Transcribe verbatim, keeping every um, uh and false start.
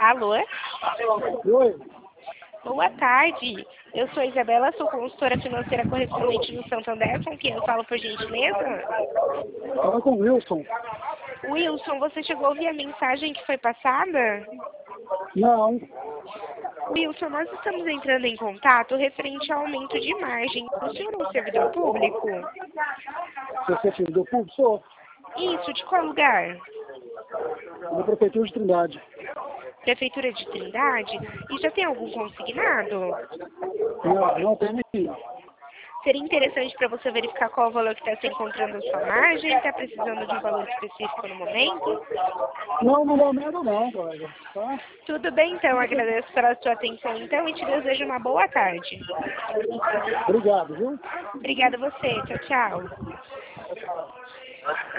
Alô? Oi. Boa tarde. Eu sou a Isabela, sou consultora financeira correspondente no Santander. Com quem eu falo, por gentileza? Fala com o Wilson. Wilson, você chegou a ouvir a mensagem que foi passada? Não. Wilson, nós estamos entrando em contato referente ao aumento de margem. O senhor é um servidor público? Você é servidor público? Sou. Isso, de qual lugar? Da Prefeitura de Trindade. Prefeitura de Trindade? E já tem algum consignado? Não, não tem nenhum. Seria interessante para você verificar qual o valor que está se encontrando na sua margem, está precisando de um valor específico no momento? Não, no momento não, colega. Tá? Tudo bem, então. Agradeço pela sua atenção, então, e te desejo uma boa tarde. Obrigado, viu? Obrigada a você. Tchau, tchau.